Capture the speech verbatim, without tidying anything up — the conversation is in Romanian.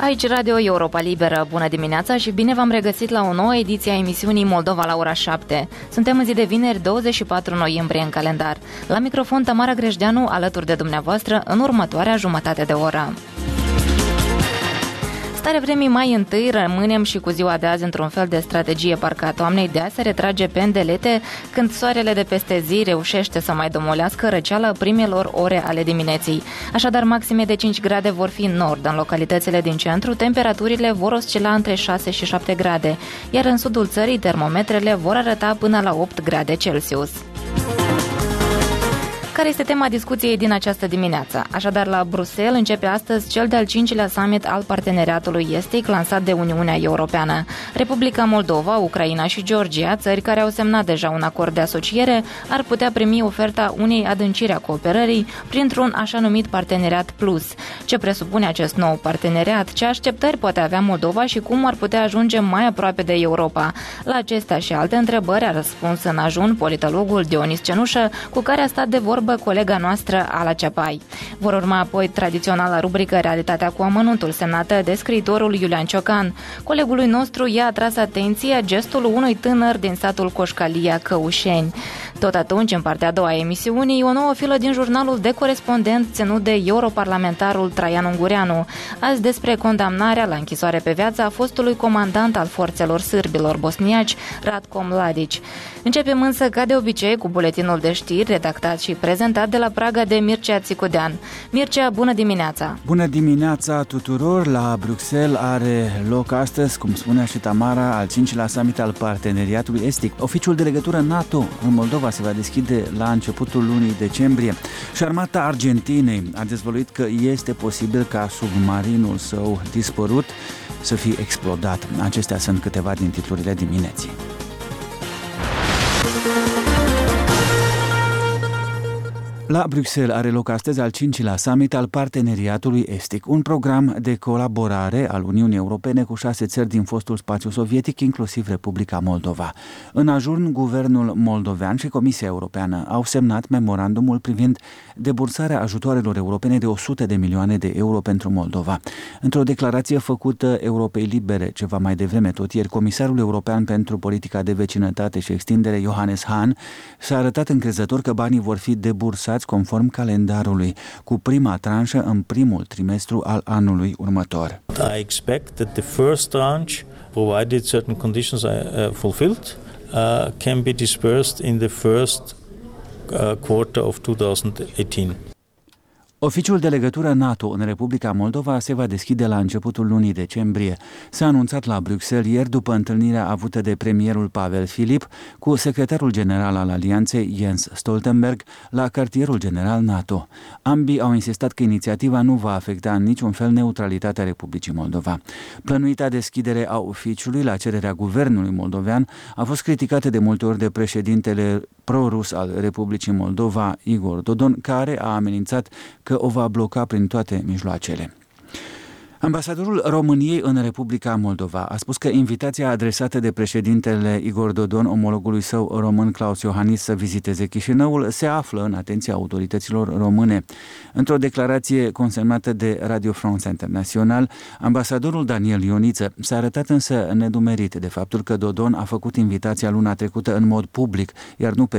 Aici Radio Europa Liberă. Bună dimineața și bine v-am regăsit la o nouă ediție a emisiunii Moldova la ora șapte. Suntem în zi de vineri, douăzeci și patru noiembrie în calendar. La microfon Tamara Grejdeanu, alături de dumneavoastră în următoarea jumătate de oră. Stare vremii mai întâi, rămânem și cu ziua de azi într-un fel de strategie parcă a toamnei de a se retrage pe îndelete, când soarele de peste zi reușește să mai domolească răceala primelor ore ale dimineții. Așadar, maxime de cinci grade vor fi în nord. În localitățile din centru, temperaturile vor oscila între șase și șapte grade, iar în sudul țării termometrele vor arăta până la opt grade Celsius. Care este tema discuției din această dimineață? Așadar, la Bruxelles începe astăzi cel de-al cincilea summit al parteneriatului estic lansat de Uniunea Europeană. Republica Moldova, Ucraina și Georgia, țări care au semnat deja un acord de asociere, ar putea primi oferta unei adânciri a cooperării printr-un așa numit parteneriat plus. Ce presupune acest nou parteneriat? Ce așteptări poate avea Moldova și cum ar putea ajunge mai aproape de Europa? La acestea și alte întrebări a răspuns în ajun politologul Dionis Cenușă, cu care a stat de vorbă colega noastră Ala Ceapai. Vor urma apoi tradiționala rubrică Realitatea cu amănuntul, semnată de scriitorul Iulian Ciocan. Colegului nostru i-a atras atenția gestul unui tânăr din satul Coșcalia, Căușeni. Tot atunci, în partea a doua a emisiunii, o nouă filă din jurnalul de corespondent ținut de europarlamentarul Traian Ungureanu, azi despre condamnarea la închisoare pe viață a fostului comandant al forțelor sârbilor bosniaci, Ratko Mladic. Începem însă, ca de obicei, cu buletinul de știri redactat și prezentat de la Praga de Mircea Țicudean. Mircea, bună dimineața! Bună dimineața tuturor! La Bruxelles are loc astăzi, cum spunea și Tamara, al cincilea summit al parteneriatului estic. Oficiul de legătură NATO în Moldova se va deschide la începutul lunii decembrie și armata Argentinei a dezvăluit că este posibil ca submarinul său dispărut să fie explodat. Acestea sunt câteva din titlurile dimineții. La Bruxelles are loc astăzi al cincilea summit al parteneriatului estic, un program de colaborare al Uniunii Europene cu șase țări din fostul spațiu sovietic, inclusiv Republica Moldova. În ajun, guvernul moldovean și Comisia Europeană au semnat memorandumul privind debursarea ajutoarelor europene de o sută de milioane de euro pentru Moldova. Într-o declarație făcută Europei Libere ceva mai devreme tot ieri, Comisarul European pentru Politica de Vecinătate și Extindere, Johannes Hahn, s-a arătat încrezător că banii vor fi debursați conform calendarului, cu prima tranșă în primul trimestru al anului următor. I expect that the first tranche, provided certain conditions are uh, fulfilled, uh, can be dispersed in the first uh, quarter of two thousand eighteen. Oficiul de legătură NATO în Republica Moldova se va deschide la începutul lunii decembrie. S-a anunțat la Bruxelles ieri după întâlnirea avută de premierul Pavel Filip cu secretarul general al alianței Jens Stoltenberg la cartierul general NATO. Ambii au insistat că inițiativa nu va afecta în niciun fel neutralitatea Republicii Moldova. Plănuita deschidere a oficiului la cererea guvernului moldovean a fost criticată de multe ori de președintele pro-rus al Republicii Moldova, Igor Dodon, care a amenințat că o va bloca prin toate mijloacele. Ambasadorul României în Republica Moldova a spus că invitația adresată de președintele Igor Dodon, omologului său român Claus Iohannis, să viziteze Chișinăul se află în atenția autorităților române. Într-o declarație consemnată de Radio France International, ambasadorul Daniel Ioniță s-a arătat însă nedumerit de faptul că Dodon a făcut invitația luna trecută în mod public, iar nu pe